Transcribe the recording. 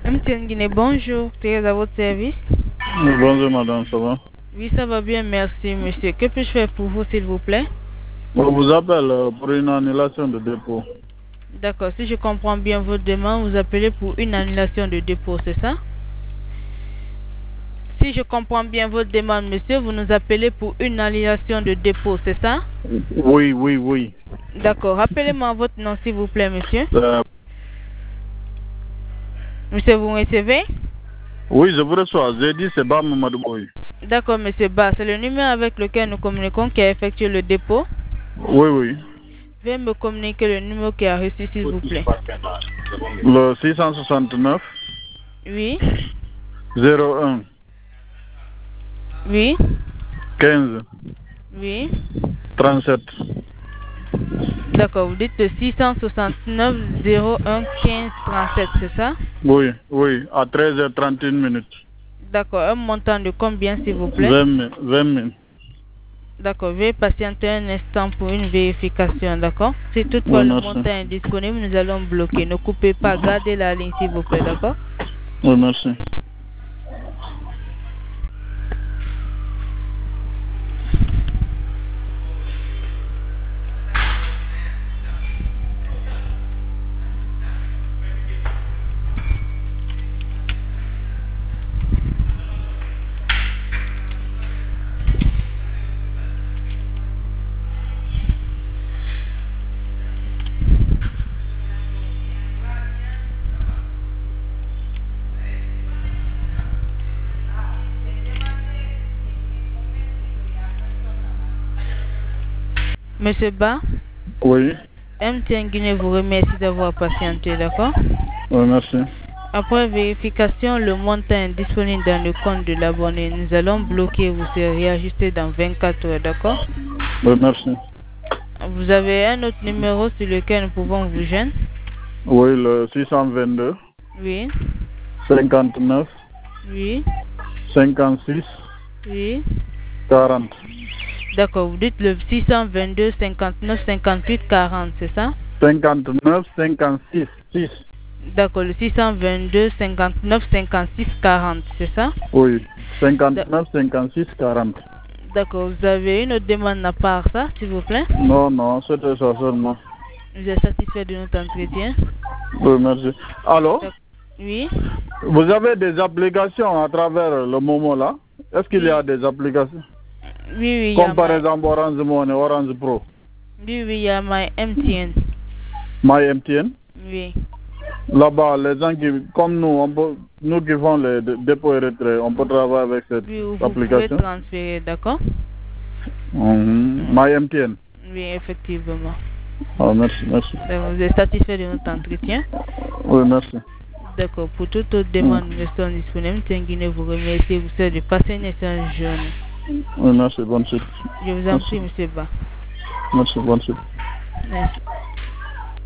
MTN Guinée, bonjour. Thérèse à votre service. Bonjour madame, ça va? Oui, ça va bien, merci monsieur. Que puis-je faire pour vous, s'il vous plaît? On vous appelle pour une annulation de dépôt. D'accord, si je comprends bien votre demande, vous appelez pour une annulation de dépôt, c'est ça? Si je comprends bien votre demande, monsieur, vous nous appelez pour une annulation de dépôt, c'est ça? Oui. D'accord, rappelez-moi votre nom, s'il vous plaît, monsieur. Monsieur, vous recevez? Oui, je vous reçois. J'ai dit c'est Bam Mamadou Boy. D'accord, monsieur Ba, c'est le numéro avec lequel nous communiquons qui a effectué le dépôt. Oui. Veuillez me communiquer le numéro qui a reçu, s'il vous plaît. Le 669 Oui. 01 Oui. 15 Oui. 37. D'accord, vous dites le 669 01 15 37, c'est ça? Oui, à 13h31 minutes. D'accord, un montant de combien, s'il vous plaît? 20 000. D'accord, veuillez patienter un instant pour une vérification, d'accord? Si toutefois le montant est disponible, nous allons bloquer. Ne coupez pas, gardez la ligne, s'il vous plaît, d'accord? Oui, merci. Monsieur Ba? Oui. MTN Guinée vous remercie d'avoir patienté, d'accord? Oui, merci. Après vérification, le montant est disponible dans le compte de l'abonné. Nous allons bloquer, vous serez réajusté dans 24 heures, d'accord? Oui, merci. Vous avez un autre numéro sur lequel nous pouvons vous joindre? Oui, le 622. Oui. 59. Oui. 56. Oui. 40. D'accord, vous dites le 622 59 58 40, c'est ça? 59 56 6. D'accord, le 622 59 56 40, c'est ça? Oui, 59 56 40. D'accord, vous avez une autre demande à part ça, s'il vous plaît? Non, c'était ça seulement. Vous êtes satisfait de notre entretien? Oui, merci. Alors? Oui. Vous avez des applications à travers le Momo là? Est-ce qu'il y a des applications? Oui, comme par exemple Orange Money, Orange Pro. Oui, il y a My MTN. My MTN? Oui. Là-bas, les gens qui, comme nous, nous qui font les dépôts et retraits, on peut travailler avec cette application. Vous pouvez transférer, d'accord? My MTN? Oui, effectivement. Oh, merci. Vous êtes satisfait de notre entretien? Oui, merci. D'accord, pour toute autre demande, nous restons disponibles. Tenguine vous remercie, vous souhaite de passer une excellente journée. Oui, merci, bonne suite. Je vous en prie, monsieur Ba. Merci, bonne suite. Merci.